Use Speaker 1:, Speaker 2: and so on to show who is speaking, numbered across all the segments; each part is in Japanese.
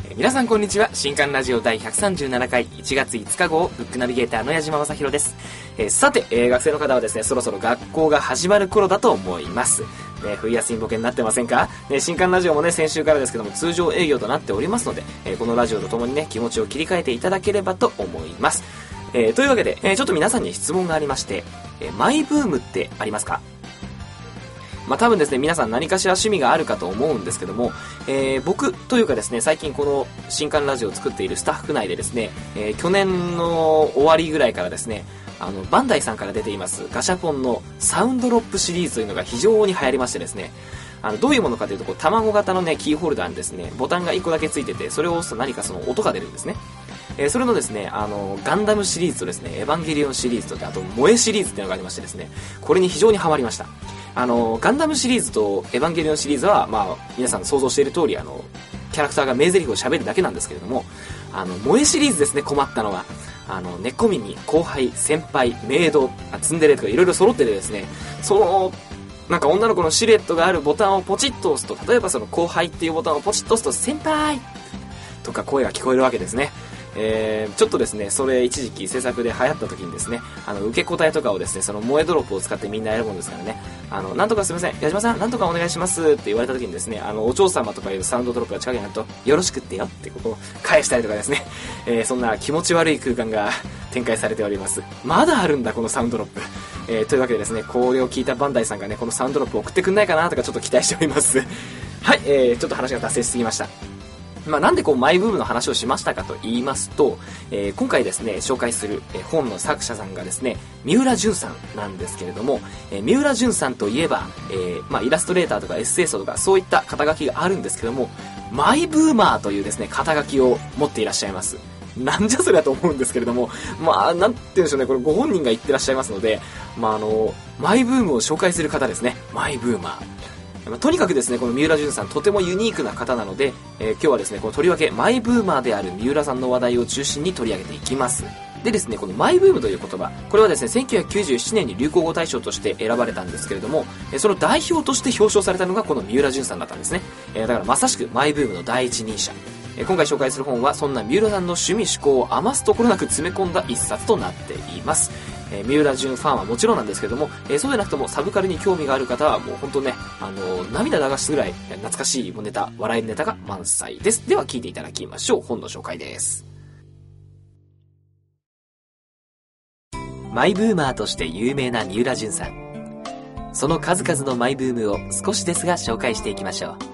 Speaker 1: 皆さんこんにちは。新刊ラジオ第137回1月5日号ブックナビゲーターの矢島正宏です。さて、学生の方はですね、そろそろ学校が始まる頃だと思います。冬休みボケになってませんか？新刊ラジオもね、先週からですけども通常営業となっておりますので、このラジオとともにね、気持ちを切り替えていただければと思います。というわけで、ちょっと皆さんに質問がありまして、マイブームってありますか？多分ですね、皆さん何かしら趣味があるかと思うんですけども、僕というかですね、最近この新刊ラジオを作っているスタッフ内でですね、去年の終わりぐらいからですね、バンダイさんから出ていますガシャポンのサウンドロップシリーズというのが非常に流行りましてですね、どういうものかというと、卵型のね、キーホルダーにですね、ボタンが1個だけついてて、それを押すと何かその音が出るんですね。それのですね、ガンダムシリーズとですね、エヴァンゲリオンシリーズと、あと、萌えシリーズっていうのがありましてですね、これに非常にハマりました。ガンダムシリーズとエヴァンゲリオンシリーズは、皆さん想像している通り、キャラクターが名台詞を喋るだけなんですけれども、萌えシリーズですね、困ったのは。猫耳、後輩、先輩、メイド、ツンデレとかいろいろ揃っててですね、なんか女の子のシルエットがあるボタンをポチッと押すと、例えばその後輩っていうボタンをポチッと押すと、先輩とか声が聞こえるわけですね。ちょっとですね、それ一時期制作で流行った時にですね、受け答えとかをですね、その萌えドロップを使ってみんなやるもんですからね、なんとかすいません、矢島さん、なんとかお願いしますって言われた時にですね、お嬢様とかいうサウンドドロップが近くになると、よろしくってよってここを返したりとかですね、そんな気持ち悪い空間が展開されております。まだあるんだ、このサウンドドロップ。というわけでですね、これを聞いたバンダイさんがね、このサウンドドロップを送ってくんないかなとかちょっと期待しております。はい、ちょっと話が達成しすぎました。なんでマイブームの話をしましたかと言いますと、今回ですね、紹介する本の作者さんがですね、三浦淳さんなんですけれども、三浦淳さんといえば、イラストレーターとかエッセイストとかそういった肩書きがあるんですけども、マイブーマーというですね、肩書きを持っていらっしゃいます。なんじゃそれだと思うんですけれども、なんて言うんでしょうね、これご本人が言ってらっしゃいますので、マイブームを紹介する方ですね、マイブーマー。とにかくですね、この三浦淳さんとてもユニークな方なので、今日はですね、このとりわけマイブーマーである三浦さんの話題を中心に取り上げていきます。でですね、このマイブームという言葉、これはですね、1997年に流行語大賞として選ばれたんですけれども、その代表として表彰されたのがこの三浦淳さんだったんですね。だからまさしくマイブームの第一人者。今回紹介する本はそんな三浦さんの趣味嗜好を余すところなく詰め込んだ一冊となっています。三浦淳ファンはもちろんなんですけども、そうでなくてもサブカルに興味がある方はもう本当ね、涙流すぐらい懐かしいネタ、笑いネタが満載です。では聞いていただきましょう。本の紹介です。マイブーマーとして有名な三浦淳さん。その数々のマイブームを少しですが紹介していきましょう。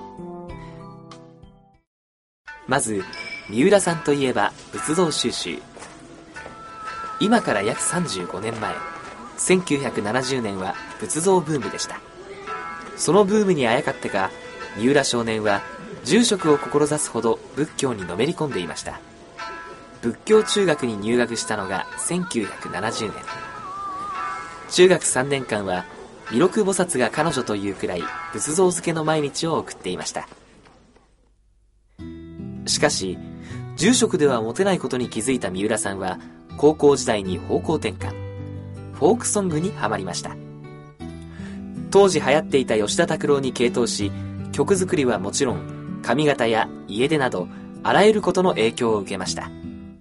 Speaker 1: まず、三浦さんといえば仏像収集。今から約35年前、1970年は仏像ブームでした。そのブームにあやかってか、三浦少年は住職を志すほど仏教にのめり込んでいました。仏教中学に入学したのが1970年。中学3年間は弥勒菩薩が彼女というくらい仏像漬けの毎日を送っていました。しかし、住職ではモテないことに気づいた三浦さんは、高校時代に方向転換、フォークソングにハマりました。当時流行っていた吉田拓郎に傾倒し、曲作りはもちろん髪型や家出などあらゆることの影響を受けました。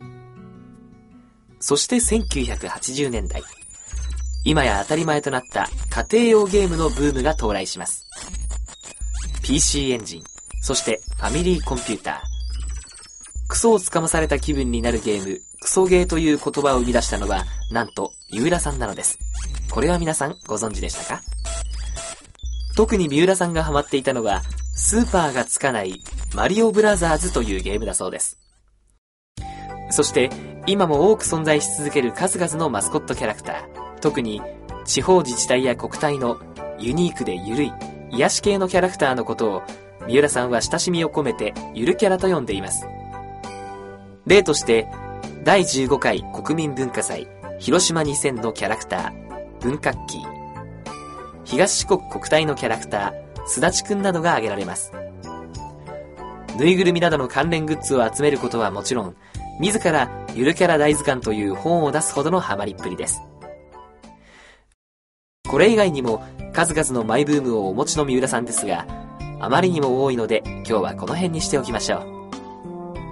Speaker 1: そして1980年代、今や当たり前となった家庭用ゲームのブームが到来します。 PC エンジン、そしてファミリーコンピューター、クソをつかまされた気分になるゲーム、クソゲーという言葉を生み出したのは、なんと三浦さんなのです。これは皆さんご存知でしたか？特に三浦さんがハマっていたのは、スーパーがつかないマリオブラザーズというゲームだそうです。そして今も多く存在し続ける数々のマスコットキャラクター、特に地方自治体や国体のユニークでゆるい癒し系のキャラクターのことを、三浦さんは親しみを込めてゆるキャラと呼んでいます。例として第15回国民文化祭広島2000のキャラクター文化ッキー、東四国国体のキャラクターすだちくんなどが挙げられます。ぬいぐるみなどの関連グッズを集めることはもちろん、自らゆるキャラ大図鑑という本を出すほどのハマりっぷりです。これ以外にも数々のマイブームをお持ちの三浦さんですが、あまりにも多いので今日はこの辺にしておきましょう。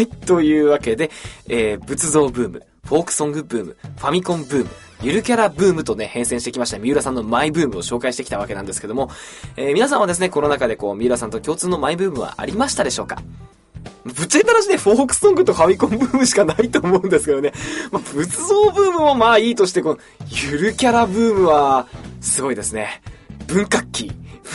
Speaker 1: はい、というわけで、仏像ブーム、フォークソングブーム、ファミコンブーム、ゆるキャラブームとね、変遷してきました三浦さんのマイブームを紹介してきたわけなんですけども、皆さんはですね、この中で三浦さんと共通のマイブームはありましたでしょうか？ぶっちゃけた話ね、フォークソングとファミコンブームしかないと思うんですけどね。仏像ブームもいいとして、ゆるキャラブームは、すごいですね。文化期。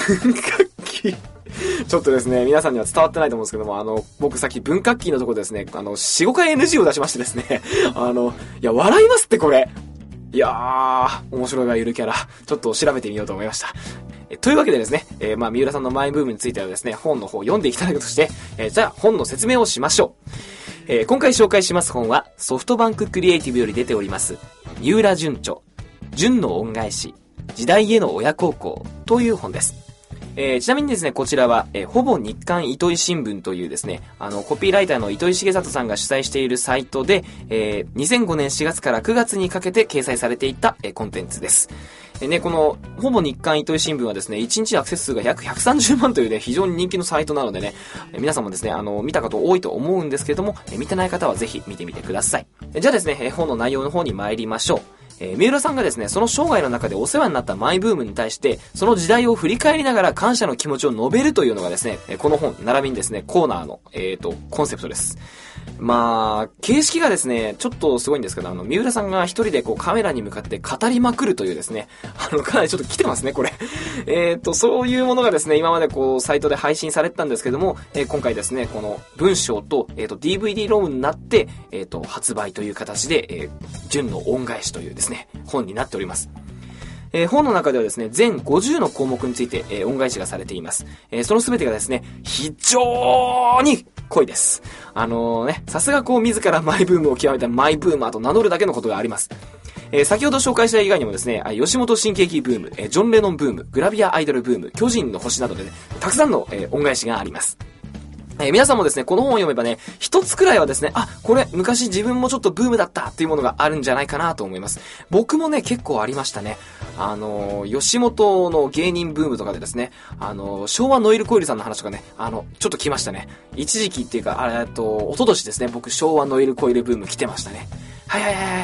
Speaker 1: ちょっとですね、皆さんには伝わってないと思うんですけども、僕さっき文化期のところですね、4、5回 NG を出しましてですね、いや、笑いますってこれ。いやー、面白いわ、ゆるキャラ。ちょっと調べてみようと思いました。というわけでですね、三浦さんのマイブームについてはですね、本の方を読んでいきたいとして、じゃあ本の説明をしましょう。今回紹介します本は、ソフトバンククリエイティブより出ております、三浦淳著、淳の恩返し、時代への親孝行という本です。ちなみにですね、こちらは、ほぼ日刊糸井新聞というですね、コピーライターの糸井重里さんが主催しているサイトで、2005年4月から9月にかけて掲載されていた、コンテンツです。この、ほぼ日刊糸井新聞はですね、1日アクセス数が約130万というね、非常に人気のサイトなのでね、皆さんもですね、見た方多いと思うんですけれども、見てない方はぜひ見てみてください。じゃあですね、本の内容の方に参りましょう。三浦さんがですね、その生涯の中でお世話になったマイブームに対して、その時代を振り返りながら感謝の気持ちを述べるというのがですね、この本、並びにですね、コーナーの、コンセプトです。形式がですね、ちょっとすごいんですけど、三浦さんが一人でカメラに向かって語りまくるというですね、かなりちょっと来てますね、これ。そういうものがですね、今までサイトで配信されてたんですけども、今回ですね、この文章と、DVD ロームになって、発売という形で、淳の恩返しというですね、本になっております。本の中ではですね、全50の項目について、恩返しがされています。その全てがですね、非常に濃いです。さすが自らマイブームを極めたマイブーマーと名乗るだけのことがあります。先ほど紹介した以外にもですね、吉本新喜劇ブーム、ジョン・レノンブーム、グラビアアイドルブーム、巨人の星などでね、たくさんの、恩返しがあります。皆さんもですね、この本を読めばね、一つくらいはですね、これ、昔自分もちょっとブームだったっていうものがあるんじゃないかなと思います。僕もね、結構ありましたね。吉本の芸人ブームとかでですね、昭和ノイルコイルさんの話とかね、ちょっと来ましたね。一時期っていうか、一昨年ですね、僕、昭和ノイルコイルブーム来てましたね。わ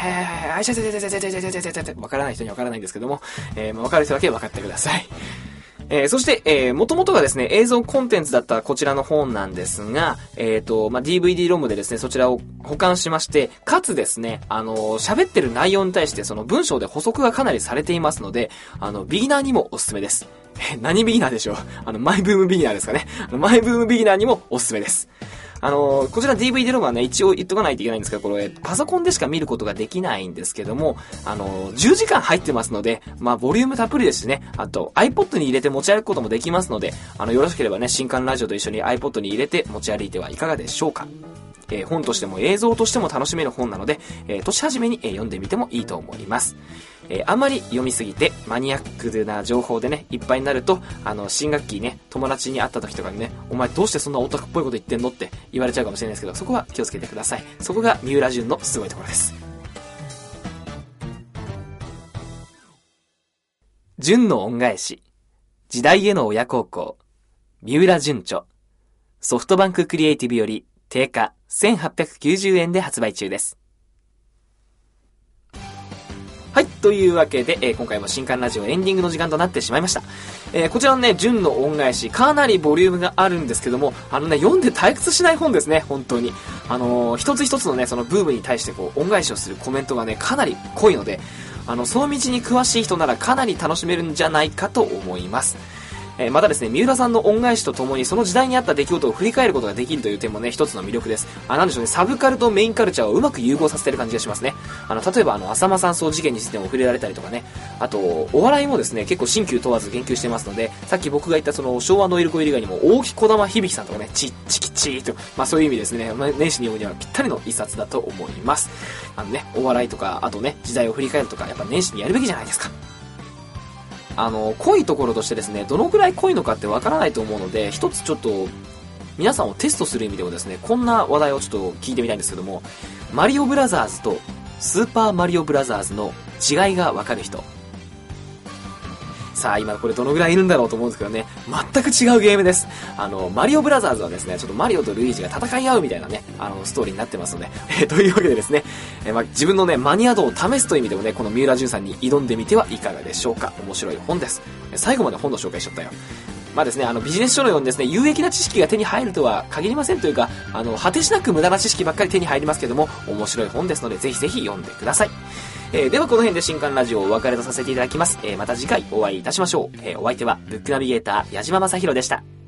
Speaker 1: からない人にはわからないんですけども、わかる人だけ分かってください。そして、元々がですね、映像コンテンツだったこちらの本なんですが、DVD ロムでですね、そちらを保管しまして、かつですね、喋ってる内容に対してその文章で補足がかなりされていますので、ビギナーにもおすすめです。何ビギナーでしょう？マイブームビギナーですかね。マイブームビギナーにもおすすめです。こちら DVD ロムはね、一応言っとかないといけないんですけど、これ、パソコンでしか見ることができないんですけども、10時間入ってますので、ボリュームたっぷりですしね、あと、iPod に入れて持ち歩くこともできますので、よろしければね、新刊ラジオと一緒に iPod に入れて持ち歩いてはいかがでしょうか。本としても映像としても楽しめる本なので、年始めに、読んでみてもいいと思います。あんまり読みすぎてマニアックな情報でね、いっぱいになると、新学期ね、友達に会った時とかにね、お前どうしてそんなオタクっぽいこと言ってんのって言われちゃうかもしれないですけど、そこは気をつけてください。そこが三浦淳のすごいところです。淳の恩返し、時代への親孝行、三浦淳著、ソフトバンククリエイティブより定価1890円で発売中です。はい、というわけで、今回も新刊ラジオエンディングの時間となってしまいました。こちらのね、淳の恩返し、かなりボリュームがあるんですけども、読んで退屈しない本ですね、本当に。一つ一つのね、そのブームに対して恩返しをするコメントがね、かなり濃いので、その道に詳しい人ならかなり楽しめるんじゃないかと思います。またですね、三浦さんの恩返しとともにその時代にあった出来事を振り返ることができるという点もね、一つの魅力です。なんでしょうね、サブカルとメインカルチャーをうまく融合させてる感じがしますね。例えば浅間山荘事件についても触れられたりとかね、あと、お笑いもですね、結構新旧問わず言及してますので、さっき僕が言ったその昭和ノイルコイル以外にも、大木小玉響さんとかね、チッチキチーと、そういう意味ですね、年始に読むにはぴったりの一冊だと思います。お笑いとか、あとね、時代を振り返るとか、やっぱ年始にやるべきじゃないですか。濃いところとしてですね、どのくらい濃いのかってわからないと思うので、一つちょっと、皆さんをテストする意味でもですね、こんな話題をちょっと聞いてみたいんですけども、マリオブラザーズとスーパーマリオブラザーズの違いがわかる人。 さあ今これどのぐらいいるんだろうと思うんですけどね、全く違うゲームです。マリオブラザーズはですね、ちょっとマリオとルイージが戦い合うみたいなね、ストーリーになってますので、というわけでですね、自分のね、マニア度を試すという意味でもね、この三浦淳さんに挑んでみてはいかがでしょうか。面白い本です。最後まで本の紹介しちゃったよ。まあですね、ビジネス書のようにですね、有益な知識が手に入るとは限りませんというか、果てしなく無駄な知識ばっかり手に入りますけども、面白い本ですので、ぜひぜひ読んでください。ではこの辺で新刊ラジオをお別れとさせていただきます。また次回お会いいたしましょう。お相手はブックナビゲーター矢島正宏でした。